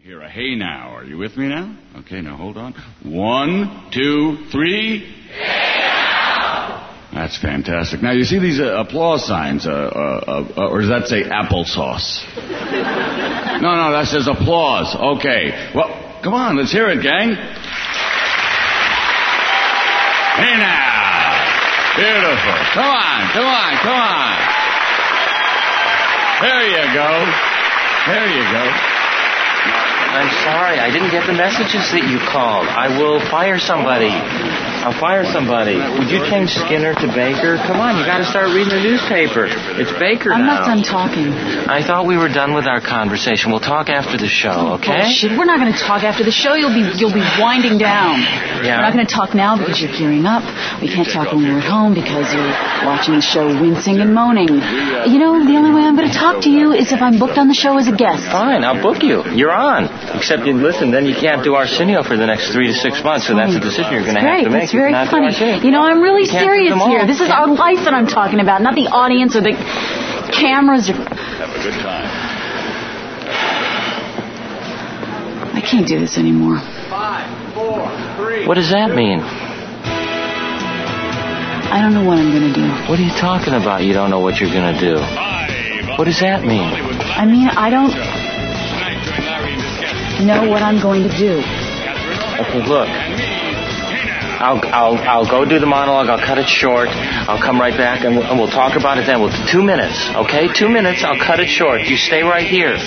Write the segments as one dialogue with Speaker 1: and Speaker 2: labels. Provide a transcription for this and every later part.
Speaker 1: Hear a hey now. Are you with me now? Okay, now hold on. 1, 2, 3. Hey now! That's fantastic. Now, you see these applause signs, or does that say applesauce? No, that says applause. Okay. Well, come on, let's hear it, gang. Hey now! Beautiful. Come on. There you go.
Speaker 2: I'm sorry, I didn't get the messages that you called. I will fire somebody. I'll fire somebody. Would you change Skinner to Baker? Come on, you got to start reading the newspaper. It's Baker now.
Speaker 3: I'm not done talking.
Speaker 2: I thought we were done with our conversation. We'll talk after the show, okay?
Speaker 3: Bullshit. We're not going to talk after the show. You'll be winding down.
Speaker 2: Yeah.
Speaker 3: We're not going to talk now because you're gearing up. We can't talk when we're at home because you're watching the show wincing and moaning. You know, the only way I'm going to talk to you is if I'm booked on the show as a guest.
Speaker 2: Fine, I'll book you. You're on. Except you listen, then you can't do Arsenio for the next 3 to 6 months, so that's a decision you're going to have to make.
Speaker 3: That's very funny. You know, I'm really serious here. This is our life that I'm talking about, not the audience or the cameras.
Speaker 1: Have a good time.
Speaker 3: I can't do this anymore.
Speaker 1: 5, 4, 3.
Speaker 2: What does that mean?
Speaker 3: I don't know what I'm going to do.
Speaker 2: What are you talking about? You don't know what you're going to do. What does that mean?
Speaker 3: I mean, I don't know what I'm going to do.
Speaker 2: Okay, look. I'll go do the monologue. I'll cut it short. I'll come right back and we'll talk about it then. 2 minutes, okay? 2 minutes. I'll cut it short. You stay right here.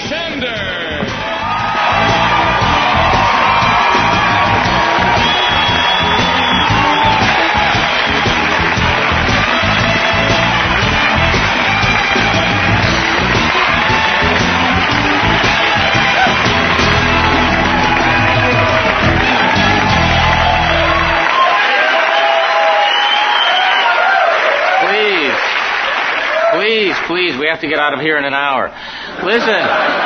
Speaker 2: Please, we have to get out of here in an hour. Listen,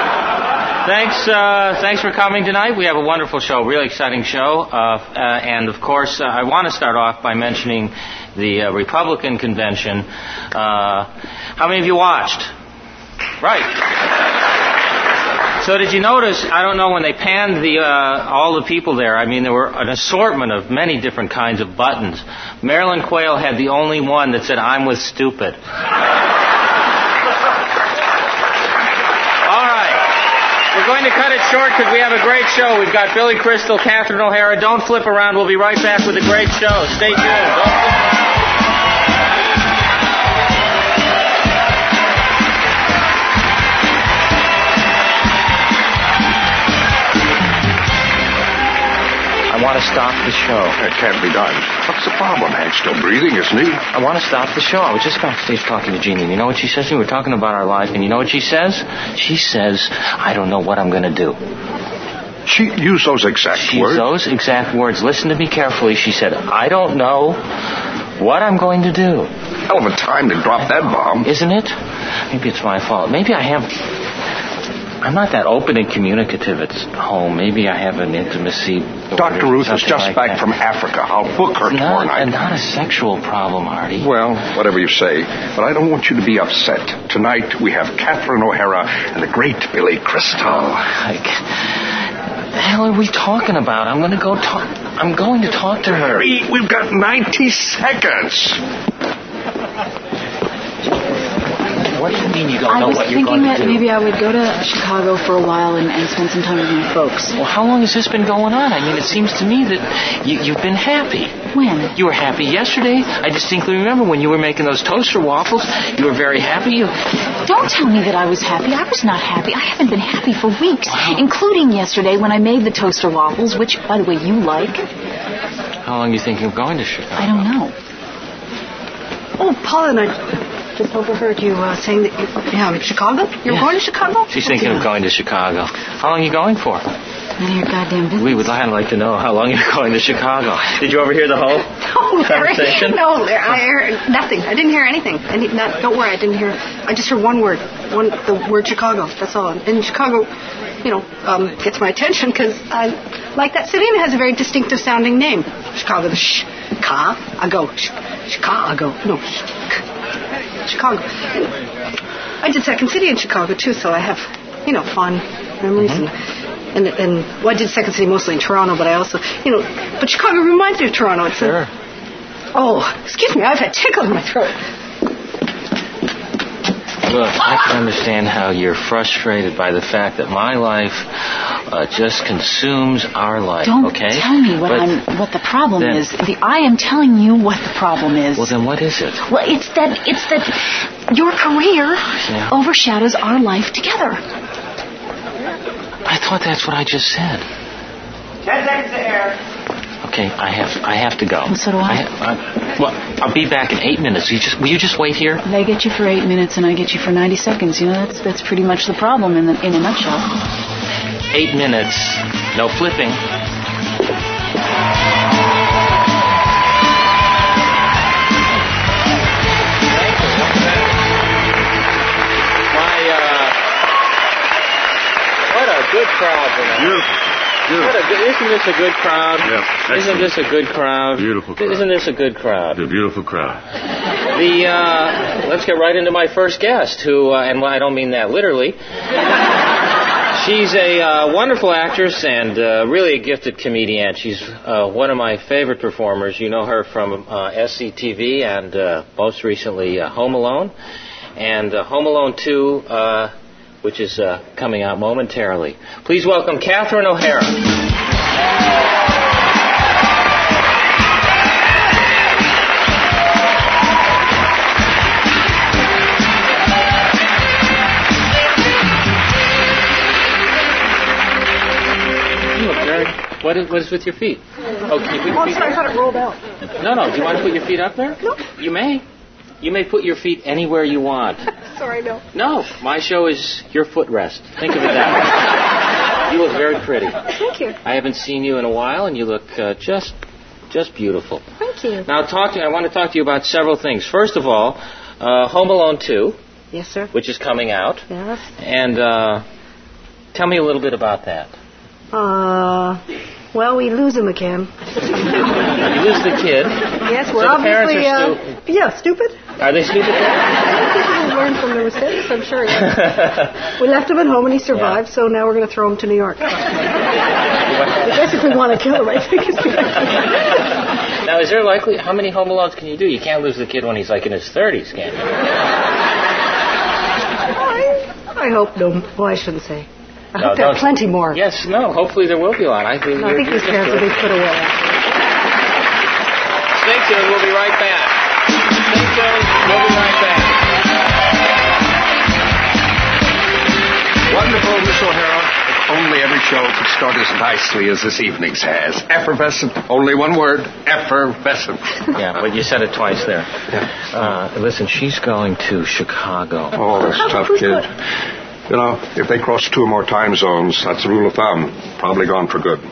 Speaker 2: thanks for coming tonight. We have a wonderful show, really exciting show. And, of course, I want to start off by mentioning the Republican convention. How many of you watched? Right. So did you notice, I don't know, when they panned all the people there, I mean, there were an assortment of many different kinds of buttons. Marilyn Quayle had the only one that said, I'm with stupid. We're going to cut it short because we have a great show. We've got Billy Crystal, Catherine O'Hara. Don't flip around. We'll be right back with a great show. Stay tuned. Don't flip around. I want to stop the show.
Speaker 4: That can't be done. What's the problem? Hank's still breathing, isn't he?
Speaker 2: I want to stop the show. I was just backstage talking to Jeannie. You know what she says? We were talking about our life, and you know what she says? She says, I don't know what I'm going to do.
Speaker 4: She used those exact words?
Speaker 2: Those exact words. Listen to me carefully. She said, I don't know what I'm going to do.
Speaker 4: Hell of a time to drop that bomb.
Speaker 2: Isn't it? Maybe it's my fault. Maybe I'm not that open and communicative at home. Maybe I have an intimacy.
Speaker 4: Dr. Ruth is just back from Africa. I'll book her tomorrow night.
Speaker 2: Not a sexual problem, Artie.
Speaker 4: Well, whatever you say. But I don't want you to be upset. Tonight we have Catherine O'Hara and the great Billy Crystal.
Speaker 2: What the hell are we talking about? I'm going to talk to her.
Speaker 4: Hurry, we've got 90 seconds.
Speaker 2: What do you mean you don't know what you're going to do?
Speaker 3: I was thinking that maybe I would go to Chicago for a while and spend some time with my folks.
Speaker 2: Well, how long has this been going on? I mean, it seems to me that you've been happy.
Speaker 3: When?
Speaker 2: You were happy yesterday. I distinctly remember when you were making those toaster waffles. You were very happy.
Speaker 3: Don't tell me that I was happy. I was not happy. I haven't been happy for weeks, including yesterday when I made the toaster waffles, which, by the way, you like.
Speaker 2: How long are you thinking of going to Chicago?
Speaker 3: I don't know.
Speaker 5: Oh, Paula and I just overheard you saying that Chicago? You're going to Chicago?
Speaker 2: She's thinking of going to Chicago. How long are you going for?
Speaker 3: None of your goddamn business.
Speaker 2: We would like to know how long you're going to Chicago. Did you overhear the whole conversation?
Speaker 5: No, I heard nothing. I didn't hear anything. Don't worry, I didn't hear. I just heard one word. The word Chicago. That's all. And Chicago, gets my attention because I like that city and it has a very distinctive sounding name. Chicago. The Chicago. Chicago. No. Chicago. I did Second City in Chicago too, so I have, fond memories. And well, I did Second City mostly in Toronto, but I also, but Chicago reminds me of Toronto. It's
Speaker 2: Sure.
Speaker 5: Excuse me, I've had tickle in my throat.
Speaker 2: Look, I can understand how you're frustrated by the fact that my life just consumes our life.
Speaker 3: Don't
Speaker 2: okay?
Speaker 3: tell me what the problem is. I am telling you what the problem is.
Speaker 2: Well, then what is it?
Speaker 3: Well, it's that your career overshadows our life together.
Speaker 2: I thought that's what I just said.
Speaker 6: 10 seconds to air.
Speaker 2: Okay, I have to go.
Speaker 3: Well, so do I.
Speaker 2: I'll be back in 8 minutes. Will you just wait here?
Speaker 3: They get you for 8 minutes and I get you for 90 seconds. That's pretty much the problem in a nutshell.
Speaker 2: 8 minutes. No flipping. What a good crowd tonight.
Speaker 1: Beautiful.
Speaker 2: Isn't this a good crowd?
Speaker 1: Yeah,
Speaker 2: isn't this a good crowd?
Speaker 1: Beautiful crowd.
Speaker 2: Isn't this a good crowd?
Speaker 1: The beautiful crowd.
Speaker 2: Let's get right into my first guest, who, and I don't mean that literally. She's a wonderful actress and really a gifted comedian. She's one of my favorite performers. You know her from SCTV and most recently Home Alone. And Home Alone 2... which is coming out momentarily. Please welcome Catherine O'Hara. You look very... What is with your feet? Oh, can you put your feet
Speaker 5: I thought it rolled out.
Speaker 2: No. Do you want to put your feet up there?
Speaker 5: No.
Speaker 2: You may. You may put your feet anywhere you want.
Speaker 5: Sorry, no.
Speaker 2: No, my show is your footrest. Think of it that way. You look very pretty.
Speaker 5: Thank you.
Speaker 2: I haven't seen you in a while, and you look just beautiful.
Speaker 5: Thank you.
Speaker 2: Now, I want to talk to you about several things. First of all, Home Alone 2,
Speaker 5: Yes, sir.
Speaker 2: which is coming out.
Speaker 5: Yes.
Speaker 2: And tell me a little bit about that.
Speaker 5: Well, we lose him again.
Speaker 2: You lose the kid.
Speaker 5: Yes,
Speaker 2: So
Speaker 5: we're
Speaker 2: the parents
Speaker 5: obviously,
Speaker 2: are
Speaker 5: stupid.
Speaker 2: Are they stupid?
Speaker 5: People learn from their mistakes, I'm sure. Yeah. We left him at home and he survived, so now we're going to throw him to New York. I guess if we want to kill him, I think it's
Speaker 2: Now, is there how many Home Alones can you do? You can't lose the kid when he's like in his 30s, can you?
Speaker 5: I hope no. Well, I shouldn't say. I
Speaker 2: No,
Speaker 5: hope there are
Speaker 2: don't.
Speaker 5: plenty more.
Speaker 2: Yes, no, hopefully there will be a lot. I think
Speaker 5: these parents will be put away.
Speaker 2: Stay tuned, we'll be right back. Stay tuned, we'll be right back.
Speaker 4: Wonderful, Miss O'Hara. Only every show could start as nicely as this evening's has. Effervescent. Only one word. Effervescent.
Speaker 2: Yeah, but you said it twice there. Listen, she's going to Chicago.
Speaker 4: Oh, this tough kid. If they cross 2 more time zones, that's the rule of thumb. Probably gone for good.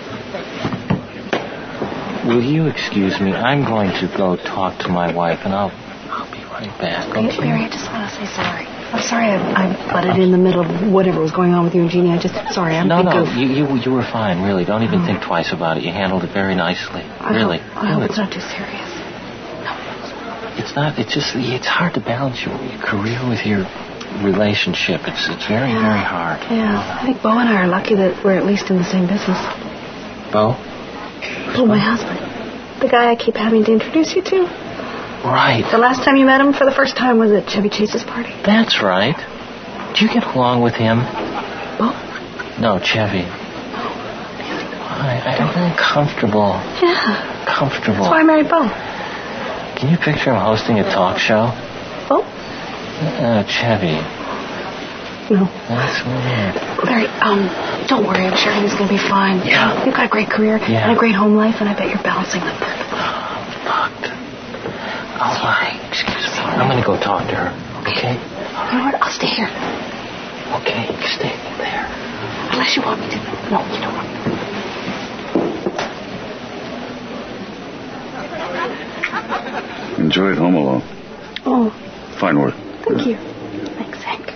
Speaker 2: Will you excuse me? I'm going to go talk to my wife, and I'll be right back. Okay?
Speaker 5: Mary, I just want to say sorry. I'm sorry I butted in the middle of whatever was going on with you and Jeannie. Sorry, I'm
Speaker 2: No,
Speaker 5: big goof.
Speaker 2: you were fine, really. Don't even think twice about it. You handled it very nicely. Really.
Speaker 5: I hope it's not too serious.
Speaker 2: It's not. It's just. It's hard to balance your career with your relationship. It's very, very hard.
Speaker 5: Yeah, I think Bo and I are lucky that we're at least in the same business.
Speaker 2: Bo?
Speaker 5: Oh, my husband. The guy I keep having to introduce you to.
Speaker 2: Right.
Speaker 5: The last time you met him for the first time was at Chevy Chase's party.
Speaker 2: That's right. Do you get along with him?
Speaker 5: Bo?
Speaker 2: No, Chevy. I'm very comfortable.
Speaker 5: Yeah.
Speaker 2: Comfortable.
Speaker 5: That's why I married Bo.
Speaker 2: Can you picture him hosting a talk show?
Speaker 5: Bo?
Speaker 2: Chevy.
Speaker 5: No.
Speaker 2: That's weird.
Speaker 5: Larry, don't worry. I'm sure he's going to be fine.
Speaker 2: Yeah.
Speaker 5: You've got a great career and a great home life, and I bet you're balancing them perfectly.
Speaker 2: Fucked. All right. Excuse me. I'm going to go talk to her. Okay?
Speaker 5: You know what? I'll stay here.
Speaker 2: Okay. Stay there.
Speaker 5: Unless you want me to. No, you don't want me to.
Speaker 1: Enjoyed Home Alone.
Speaker 5: Oh.
Speaker 1: Fine work.
Speaker 5: Thank you. Thanks, Hank.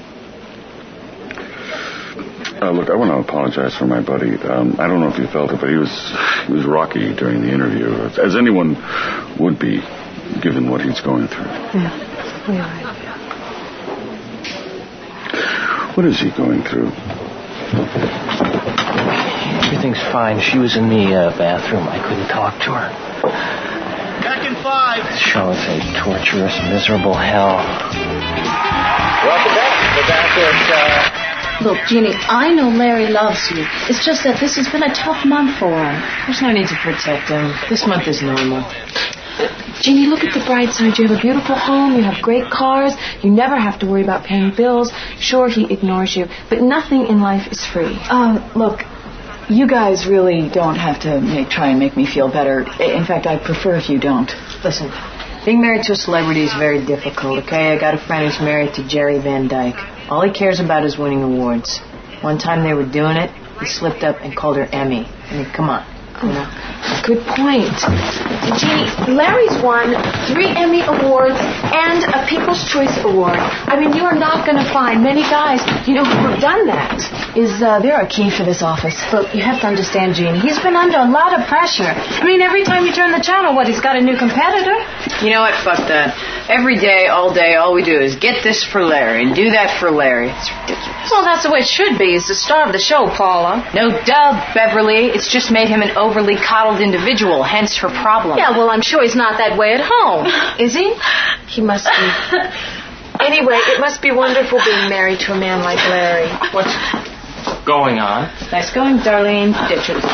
Speaker 1: Look, I want to apologize for my buddy. I don't know if you felt it, but he was rocky during the interview, as anyone would be, given what he's going through.
Speaker 5: Yeah, you're right.
Speaker 1: What is he going through?
Speaker 2: Everything's fine. She was in the bathroom. I couldn't talk to her.
Speaker 6: Back in 5.
Speaker 2: This show is a torturous, miserable hell. Welcome back. We're back with...
Speaker 3: Look, Jeannie, I know Larry loves you. It's just that this has been a tough month for him.
Speaker 7: There's no need to protect him. This month is normal.
Speaker 3: Jeannie, look at the bright side. You have a beautiful home. You have great cars. You never have to worry about paying bills. Sure, he ignores you, but nothing in life is free.
Speaker 8: Look, you guys really don't have to try and make me feel better. In fact, I'd prefer if you don't.
Speaker 7: Listen, being married to a celebrity is very difficult, okay? I got a friend who's married to Jerry Van Dyke. All he cares about is winning awards. One time they were doing it, he slipped up and called her Emmy. I mean, come on. You know?
Speaker 3: Good point. Jeannie, Larry's won 3 Emmy Awards and a People's Choice Award. I mean, you are not going to find many guys, who have done that.
Speaker 8: Is there a key for this office?
Speaker 3: Look, you have to understand, Jeannie, he's been under a lot of pressure. I mean, every time you turn the channel, he's got a new competitor?
Speaker 7: You know what? Fuck that. Every day, all we do is get this for Larry and do that for Larry. It's ridiculous.
Speaker 3: Well, that's the way it should be. He's the star of the show, Paula.
Speaker 7: No duh, Beverly. It's just made him an overly coddled individual, hence her problem.
Speaker 3: Yeah, well, I'm sure he's not that way at home. Is he?
Speaker 7: He must be. Anyway, it must be wonderful being married to a man like Larry.
Speaker 2: What's going on?
Speaker 7: Nice going, Darlene. Ditch it.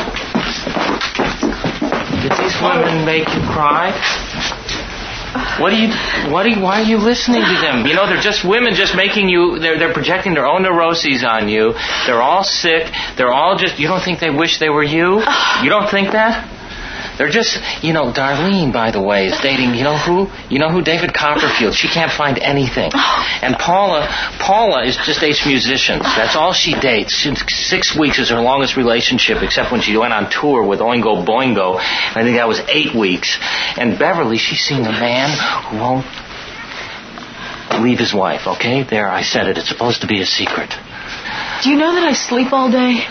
Speaker 2: Did these women make you cry? Why are you listening to them? They're just women just making you, they're projecting their own neuroses on you. They're all sick. They're all just, you don't think they wish they were you? You don't think that? They're just, Darlene, by the way, is dating, who? David Copperfield. She can't find anything. And Paula is just dates musicians. That's all she dates. 6 weeks is her longest relationship, except when she went on tour with Oingo Boingo. I think that was 8 weeks. And Beverly, she's seen a man who won't leave his wife, okay? There, I said it. It's supposed to be a secret.
Speaker 8: Do you know that I sleep all day?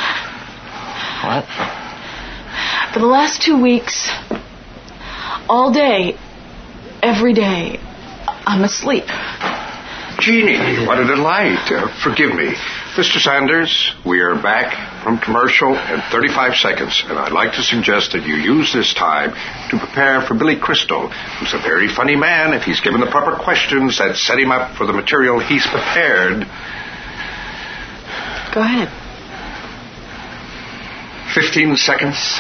Speaker 2: What?
Speaker 8: For the last 2 weeks, all day, every day, I'm asleep.
Speaker 4: Jeannie, what a delight. Forgive me. Mr. Sanders, we are back from commercial in 35 seconds, and I'd like to suggest that you use this time to prepare for Billy Crystal, who's a very funny man if he's given the proper questions that set him up for the material he's prepared.
Speaker 7: Go ahead.
Speaker 4: 15 seconds.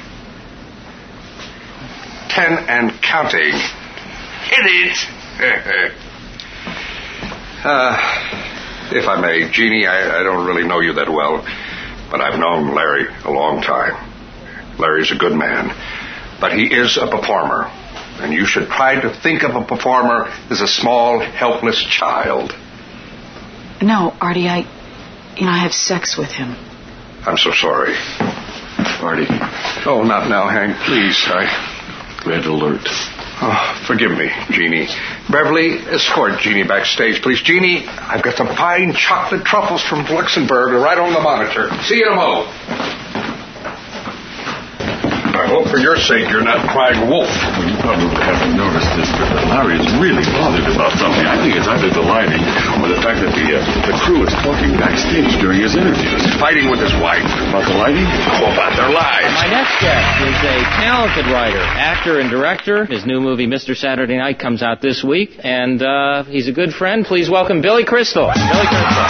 Speaker 4: 10 and counting. Hit it! If I may, Jeannie, I don't really know you that well, but I've known Larry a long time. Larry's a good man, but he is a performer, and you should try to think of a performer as a small, helpless child.
Speaker 8: No, Artie, I have sex with him.
Speaker 4: I'm so sorry.
Speaker 1: Artie.
Speaker 4: Oh, not now, Hank, please.
Speaker 1: Red alert.
Speaker 4: Oh, forgive me, Jeannie. Beverly, escort Jeannie backstage, please. Jeannie, I've got some fine chocolate truffles from Luxembourg right on the monitor. See you in a mo. I hope for your sake you're not crying wolf.
Speaker 1: Well, you probably haven't noticed this, but Larry is really bothered about something. I think it's either the lighting or the fact that the crew is talking backstage during his interviews.
Speaker 4: Fighting with his wife.
Speaker 1: About the lighting?
Speaker 4: Oh, about their lives.
Speaker 2: My next guest is a talented writer, actor, and director. His new movie, Mr. Saturday Night, comes out this week, and he's a good friend. Please welcome Billy Crystal. Billy Crystal.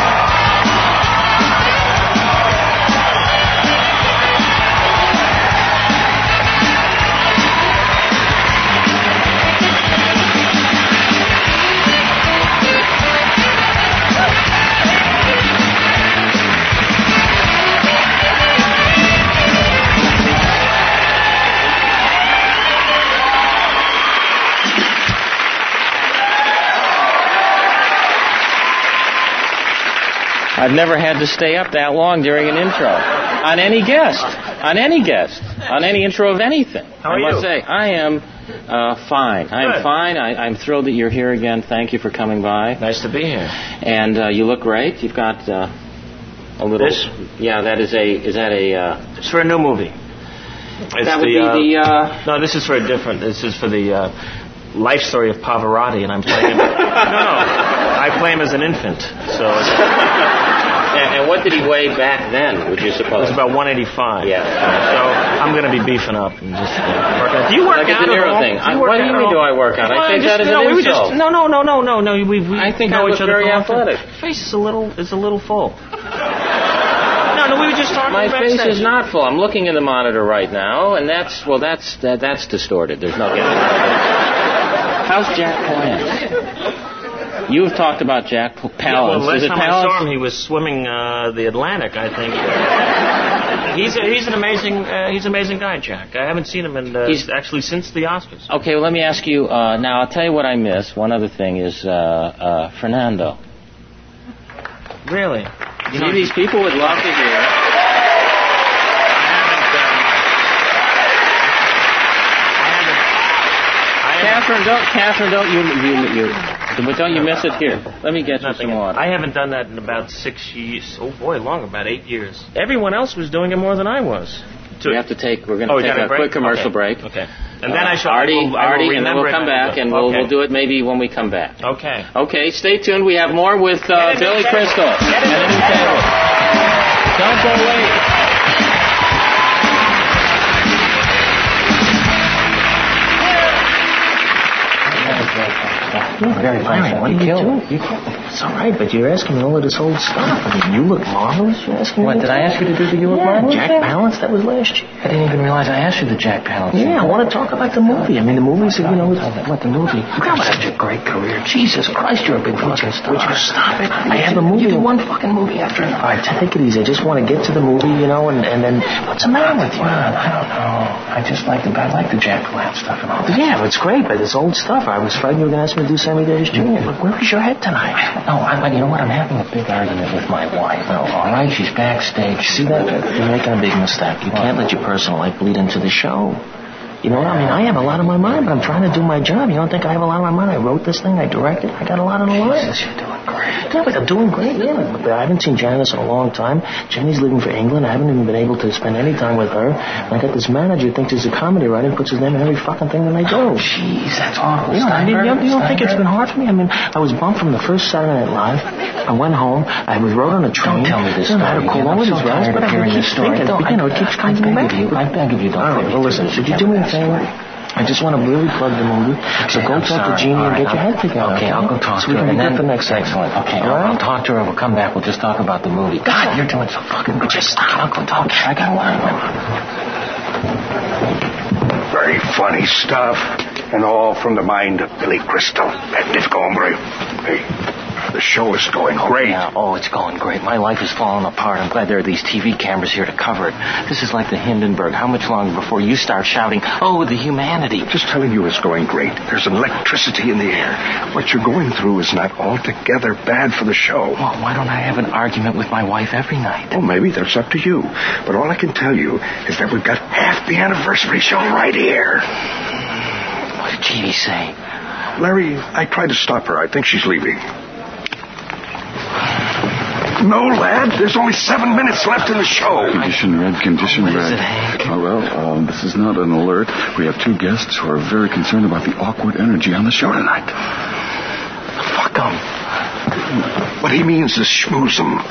Speaker 2: I've never had to stay up that long during an intro. On any guest. On any intro of anything.
Speaker 6: How are you?
Speaker 2: I must say, I am fine. I am fine. I'm thrilled that you're here again. Thank you for coming by.
Speaker 6: Nice to be here.
Speaker 2: And you look great. You've got a little...
Speaker 6: This?
Speaker 2: Yeah, is that a...
Speaker 6: It's for a new movie. It's
Speaker 2: that would be the...
Speaker 6: No, this is for a different... This is for the life story of Pavarotti, and I'm playing him... No. I play him as an infant, so...
Speaker 2: And what did he weigh back then, would you
Speaker 6: It
Speaker 2: suppose?
Speaker 6: was about 185.
Speaker 2: Yeah.
Speaker 6: So I'm going to be beefing up and just work out. Do you work
Speaker 2: Like a
Speaker 6: out
Speaker 2: De Niro
Speaker 6: at all?
Speaker 2: thing.
Speaker 6: Do you work
Speaker 2: What do you
Speaker 6: out
Speaker 2: mean
Speaker 6: at
Speaker 2: do
Speaker 6: all?
Speaker 2: I work out?
Speaker 6: Well,
Speaker 2: I take that as an
Speaker 6: we were
Speaker 2: insult.
Speaker 6: No. We
Speaker 2: I think
Speaker 6: know
Speaker 2: I
Speaker 6: each
Speaker 2: look
Speaker 6: other
Speaker 2: very
Speaker 6: for a long time.
Speaker 2: athletic.
Speaker 6: Your face is a little full. No, we were just talking
Speaker 2: My
Speaker 6: about
Speaker 2: face
Speaker 6: backstage.
Speaker 2: is not full. I'm looking in the monitor right now, and that's distorted. There's no getting around it. How's Jack Palance? You've talked about Jack Palance.
Speaker 6: Yeah, well, last
Speaker 2: Is it
Speaker 6: time I
Speaker 2: Palance?
Speaker 6: saw him, he was swimming the Atlantic, I think. He's an amazing guy, Jack. I haven't seen him he's actually since the Oscars.
Speaker 2: Okay, well, let me ask you. Now, I'll tell you what I miss. One other thing is Fernando.
Speaker 6: Really?
Speaker 2: See, these people would love to hear. Catherine, don't you miss it here? Let me get you some water.
Speaker 6: I haven't done that in about 6 years. Oh boy, about 8 years. Everyone else was doing it more than I was.
Speaker 2: We're going to take a quick commercial break.
Speaker 6: Okay. And then I shall
Speaker 2: Artie, and then we'll
Speaker 6: remember
Speaker 2: come back, and we'll do it maybe when we come back.
Speaker 6: Okay.
Speaker 2: Okay, stay tuned. We have more with Billy Crystal.
Speaker 6: Get a new table.
Speaker 2: Don't go away.
Speaker 9: Very funny. What you doing? It's all right, but you're asking me all of this old stuff. I mean, you look marvelous. You're asking me.
Speaker 2: What, did I ask you to do the You Look Marvelous?
Speaker 9: Jack Palance, that was last year.
Speaker 2: I didn't even realize I asked you the Jack Palance.
Speaker 9: Yeah, I want to talk about the movie. I mean, the movie's, the movie. You got such a great career. Jesus Christ, you're a big fucking star. Would you stop it? I have a movie. You do one fucking movie after another. All right, take it easy. I just want to get to the movie, and then what's the matter with you?
Speaker 10: I don't know. I like the Jack Palance stuff and all that.
Speaker 9: Yeah, it's great, but it's old stuff. I was frightened you were going to ask me to do Sammy Davis Jr. Look, where is your head tonight?
Speaker 10: No, you know what? I'm having a big argument with my wife. No, all right, she's backstage.
Speaker 9: See that? You're making a big mistake. You can't let your personal life bleed into the show. You know what I mean? I have a lot on my mind, but I'm trying to do my job. You don't think I have a lot on my mind? I wrote this thing. I directed. I got a lot on the line.
Speaker 10: Jesus, you're doing great.
Speaker 9: Yeah, but I'm doing great, yeah. But I haven't seen Janice in a long time. Jenny's leaving for England. I haven't even been able to spend any time with her. And I got this manager who thinks he's a comedy writer and puts his name in every fucking thing that I do.
Speaker 10: Jeez, that's awful.
Speaker 9: You don't think it's been hard for me? I mean, I was bumped from the first Saturday Night Live. I went home. I was rode on a train.
Speaker 10: Don't tell me this
Speaker 9: I
Speaker 10: story.
Speaker 9: had to call
Speaker 10: I'm
Speaker 9: over
Speaker 10: so
Speaker 9: these guys,
Speaker 10: tired
Speaker 9: but
Speaker 10: of
Speaker 9: I
Speaker 10: hearing
Speaker 9: keep
Speaker 10: this story.
Speaker 9: thinking, it keeps coming back.
Speaker 10: I beg of you, don't.
Speaker 9: All right, well, listen, should you do me a favor? I just want to really plug the movie. So go talk to Jeannie and get your head together.
Speaker 10: Okay, I'll go talk to her.
Speaker 9: So we can
Speaker 10: And
Speaker 9: be
Speaker 10: then
Speaker 9: good for next
Speaker 10: excellent. Okay, I'll talk to her. We'll come back. We'll just talk about the movie. God, you're doing so fucking good. Just stop. I'll go talk to her. I got a lot of
Speaker 4: Very funny stuff. And all from the mind of Billy Crystal. Magnifico hombre. Hey, the show is going great.
Speaker 10: Yeah, it's going great. My life is falling apart. I'm glad there are these TV cameras here to cover it. This is like the Hindenburg. How much longer before you start shouting, oh, the humanity?
Speaker 4: Just telling you it's going great. There's an electricity in the air. What you're going through is not altogether bad for the show.
Speaker 10: Well, why don't I have an argument with my wife every night?
Speaker 4: Well, maybe that's up to you. But all I can tell you is that we've got half the anniversary show right here.
Speaker 10: What did Jeannie say?
Speaker 4: Larry, I tried to stop her. I think she's leaving. No, lad. There's only 7 minutes left in the show.
Speaker 1: Condition red, condition
Speaker 10: What
Speaker 1: red.
Speaker 10: is it, Hank?
Speaker 1: This is not an alert. We have 2 guests who are very concerned about the awkward energy on the show tonight.
Speaker 10: Fuck 'em.
Speaker 4: What he means is schmooze 'em.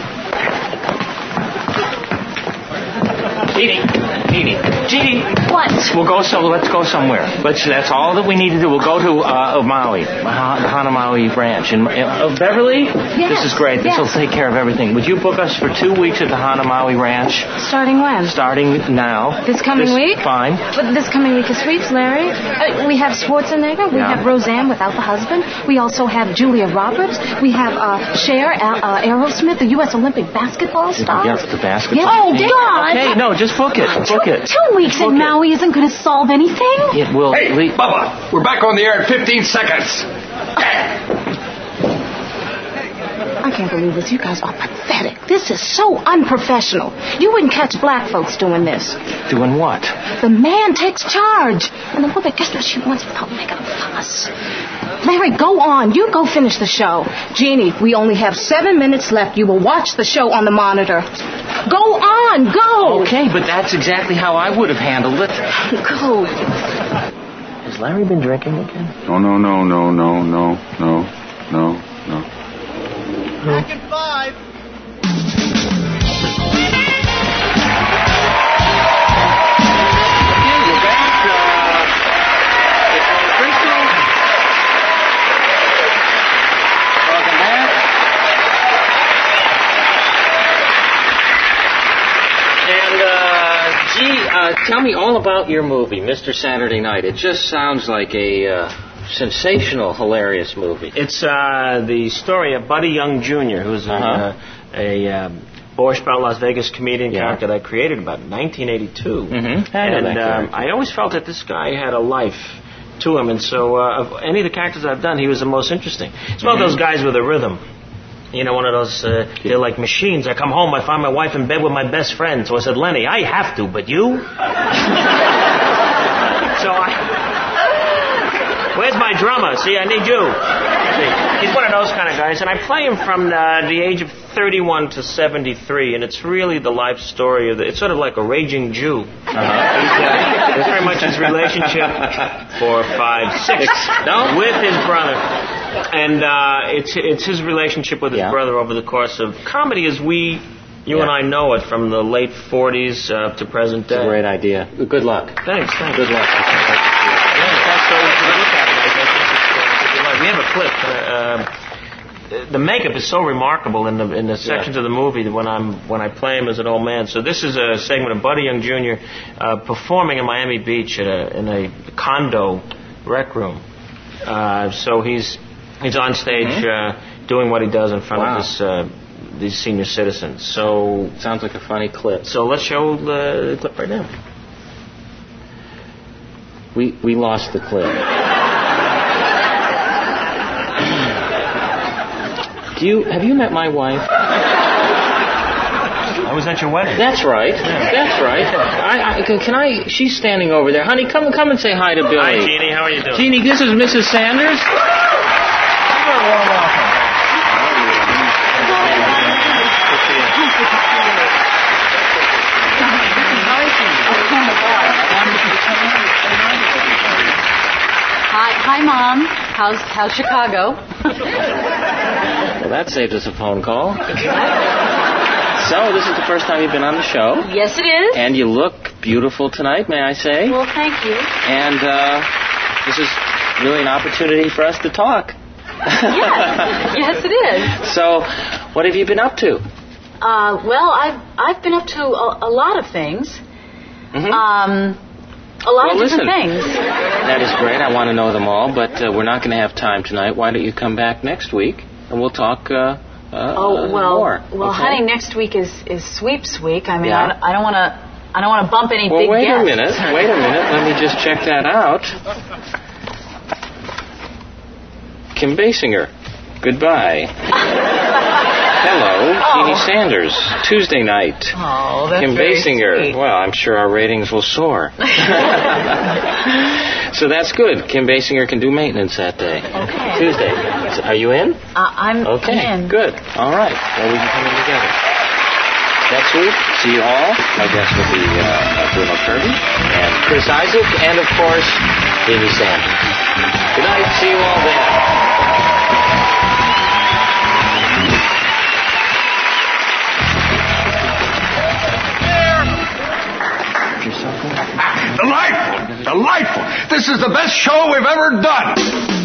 Speaker 2: Jeannie.
Speaker 3: What?
Speaker 2: Let's go somewhere. That's all that we need to do. We'll go to Maui, Hanamaui Ranch. Beverly?
Speaker 3: Yes.
Speaker 2: This is great. This will take care of everything. Would you book us for 2 weeks at the Hanamaui Ranch?
Speaker 3: Starting when?
Speaker 2: Starting now.
Speaker 3: This coming week?
Speaker 2: Fine.
Speaker 3: But this coming week is sweeps, Larry. We have Schwarzenegger. We have Roseanne without the husband. We also have Julia Roberts. We have Cher, Aerosmith, the U.S. Olympic basketball star.
Speaker 2: Yes, the basketball.
Speaker 3: Oh, God!
Speaker 2: Okay, no, just book it. Book it.
Speaker 3: 2 weeks in Maui isn't going to solve anything.
Speaker 2: It will.
Speaker 4: Hey, Bubba, we're back on the air in 15 seconds.
Speaker 3: I can't believe this. You guys are pathetic. This is so unprofessional. You wouldn't catch black folks doing this.
Speaker 2: Doing what?
Speaker 3: The man takes charge. And the woman gets what she wants without making a fuss. Larry, go on. You go finish the show. Jeannie, we only have 7 minutes left. You will watch the show on the monitor. Go on. Go.
Speaker 2: Okay, but that's exactly how I would have handled it.
Speaker 3: Go.
Speaker 9: Has Larry been drinking again?
Speaker 1: No.
Speaker 11: Back in 5.
Speaker 2: And, tell me all about your movie, Mr. Saturday Night. It just sounds like a sensational, hilarious movie.
Speaker 6: It's the story of Buddy Young Jr., who's a Borscht Belt Las Vegas comedian character that I created about 1982.
Speaker 2: Mm-hmm.
Speaker 6: And I always felt that this guy had a life to him, and so of any of the characters I've done, he was the most interesting. It's one of those guys with a rhythm. You know, one of those, they're like machines. I come home, I find my wife in bed with my best friend. So I said, Lenny, I have to, but you? Where's my drummer? See, I need you. See, he's one of those kind of guys, and I play him from the age of 31 to 73, and it's really the life story of it's sort of like a raging Jew. It's very much his relationship, 4, 5, 6, with his brother. And it's his relationship with his brother over the course of comedy as you and I know it from the late 40s up to present day.
Speaker 2: It's a great idea. Good luck.
Speaker 6: Thanks.
Speaker 2: Good luck.
Speaker 6: We have a clip. The makeup is so remarkable in the sections of the movie that when I play him as an old man. So this is a segment of Buddy Young Jr. Performing in Miami Beach in a condo rec room. So he's on stage doing what he does in front of these senior citizens. So
Speaker 2: sounds like a funny clip.
Speaker 6: So let's show the clip right now.
Speaker 2: We lost the clip. Have you met my wife?
Speaker 6: I was at your wedding.
Speaker 2: That's right. Yeah. That's right. She's standing over there. Honey, come and say hi to Billy.
Speaker 6: Hi, Jeannie. How are you doing?
Speaker 2: Jeannie, this is Mrs. Sanders.
Speaker 11: Hi, Mom. How's Chicago?
Speaker 2: Well, that saved us a phone call. So, this is the first time you've been on the show.
Speaker 11: Yes, it is.
Speaker 2: And you look beautiful tonight, may I say.
Speaker 11: Well, thank you.
Speaker 2: And this is really an opportunity for us to talk.
Speaker 11: Yes, it is.
Speaker 2: So, what have you been up to?
Speaker 11: Well, I've been up to a lot of things.
Speaker 2: Mm-hmm.
Speaker 11: A lot of different things.
Speaker 2: That is great. I want to know them all, but we're not going to have time tonight. Why don't you come back next week and we'll talk more?
Speaker 11: Well,
Speaker 2: okay?
Speaker 11: Honey, next week is sweeps week. I mean, I don't want to bump any big
Speaker 2: wait
Speaker 11: guests.
Speaker 2: a minute. Let me just check that out. Kim Basinger. Goodbye. Hello, Jeannie Sanders. Tuesday night.
Speaker 11: Oh, that's
Speaker 2: Kim
Speaker 11: very
Speaker 2: Basinger.
Speaker 11: sweet.
Speaker 2: Well, I'm sure our ratings will soar. So that's good. Kim Basinger can do maintenance that day.
Speaker 11: Okay.
Speaker 2: Tuesday. So are you in?
Speaker 11: I'm in.
Speaker 2: Good. All right. Well, we can come in together. Next week, see you all. My guest will be Bruno Kirby and Chris Isaac and, of course, Jeannie Sanders. Good night. See you all then.
Speaker 4: Delightful! This is the best show we've ever done.